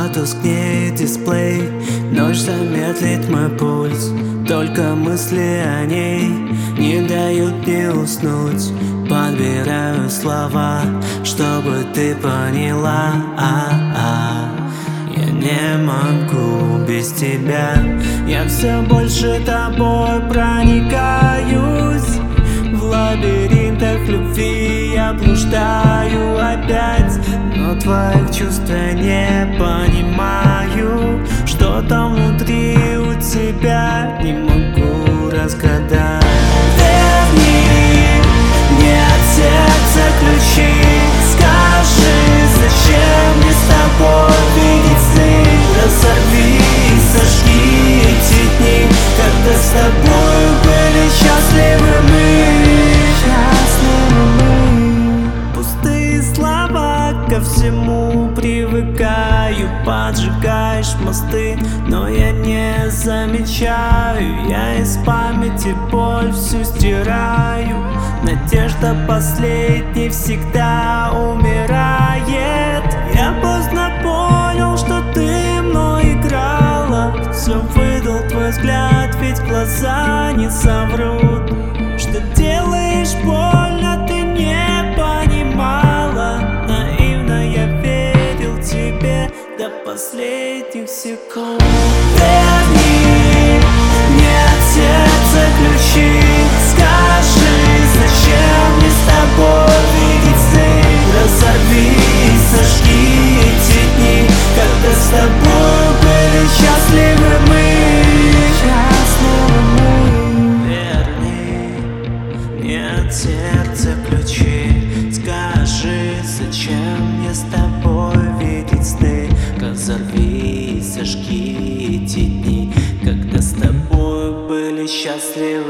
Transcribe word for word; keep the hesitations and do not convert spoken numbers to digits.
потускнеет дисплей, ночь замедлит мой пульс. Только мысли о ней не дают мне уснуть. Подбираю слова, чтобы ты поняла. А-а. Я не могу без тебя. Я все больше тобой проникаюсь. В лабиринтах любви я блуждаю опять, но твоих чувств я не понимаю. Что там внутри у тебя, не могу разгадать. Верни мне от сердца ключи. Скажи, зачем мне с тобой видеть сны? Разорви, сожги эти дни, когда с тобой были счастливы мы. Пустые слова, ко всему привыкаю. Поджигаешь мосты, но я не замечаю. Я из памяти боль всю стираю. Надежда последней всегда умирает. Я поздно понял, что ты мной играла. Все выдал твой взгляд, ведь глаза не соврут. Что делаешь больно, ты не понимала. Наивно я верил тебе до последних секунд. Верни мне от сердца ключи. Скажи, зачем мне с тобой видеть сны? Разорви, сожги эти дни, когда с тобой были счастливы мы. От сердца ключи. Скажи, зачем мне с тобой видеть сны? Разорви, сожги эти дни, когда с тобой были счастливы